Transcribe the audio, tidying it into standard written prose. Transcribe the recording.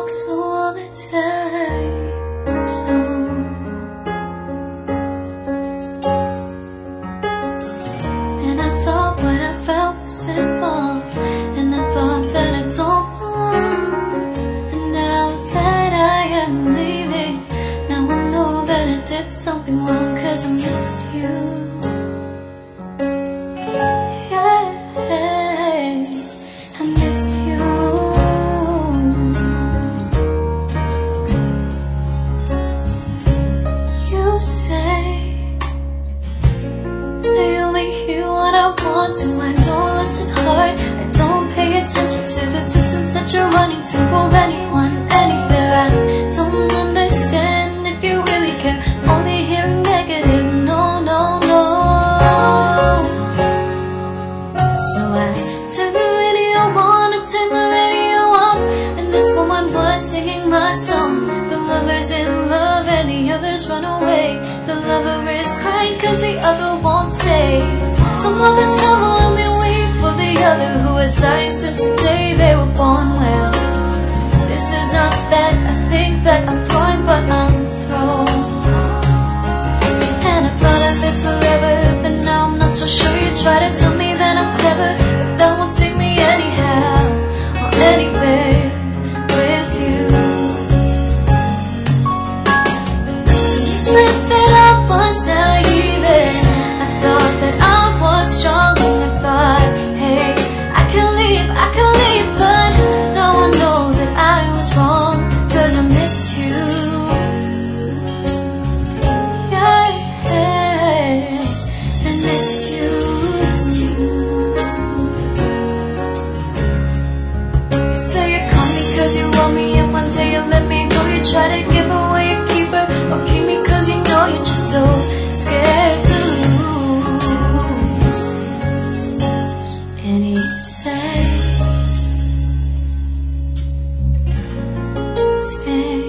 so all the time. So and I thought what I felt was simple, and I thought that I don't belong. And now that I am leaving, now I know that I did something wrong, 'cause I missed you. I missed you. You say I only hear what I want to. I don't listen hard, I don't pay attention to the distance that you're running to, or anyone, anywhere. I don't understand if you really care, only hearing negative. No, no, no. So I turn the radio on, I turn the radio up, and this woman was singing my song. The lover's in love and the others run away. The lover is crying 'cause the other won't stay. Some lovers have when we wait for the other, who has died since the day they were born. Well, this is not that. I think that I'm fine, but I'm thrown. And I thought I'd live forever, but now I'm not so sure. You try to tell me that I'm clever, but that won't take me anyhow or anywhere with you. You said that I was naive, and I thought that I was strong, and I thought, hey, I can leave, but now I know that I was wrong, 'cause I missed you. I missed you. You say you call me 'cause you want me, and one day you let me go. You try to give away a keeper, or keep me 'cause you know you're just so scared to lose. And you say, stay.